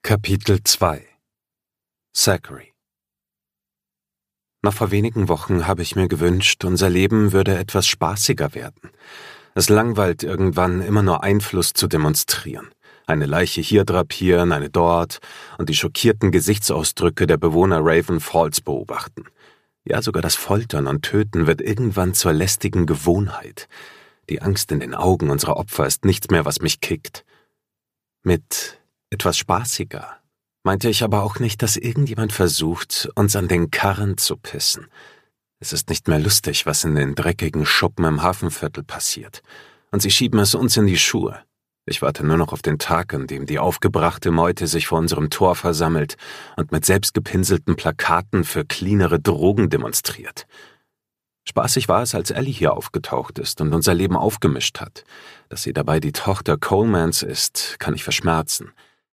Kapitel 2 Zachary. Noch vor wenigen Wochen habe ich mir gewünscht, unser Leben würde etwas spaßiger werden. Es langweilt irgendwann, immer nur Einfluss zu demonstrieren. Eine Leiche hier drapieren, eine dort und die schockierten Gesichtsausdrücke der Bewohner Raven Falls beobachten. Ja, sogar das Foltern und Töten wird irgendwann zur lästigen Gewohnheit. Die Angst in den Augen unserer Opfer ist nichts mehr, was mich kickt. Mit etwas spaßiger meinte ich aber auch nicht, dass irgendjemand versucht, uns an den Karren zu pissen. Es ist nicht mehr lustig, was in den dreckigen Schuppen im Hafenviertel passiert. Und sie schieben es uns in die Schuhe. Ich warte nur noch auf den Tag, an dem die aufgebrachte Meute sich vor unserem Tor versammelt und mit selbstgepinselten Plakaten für cleanere Drogen demonstriert. Spaßig war es, als Ellie hier aufgetaucht ist und unser Leben aufgemischt hat. Dass sie dabei die Tochter Colemans ist, kann ich verschmerzen.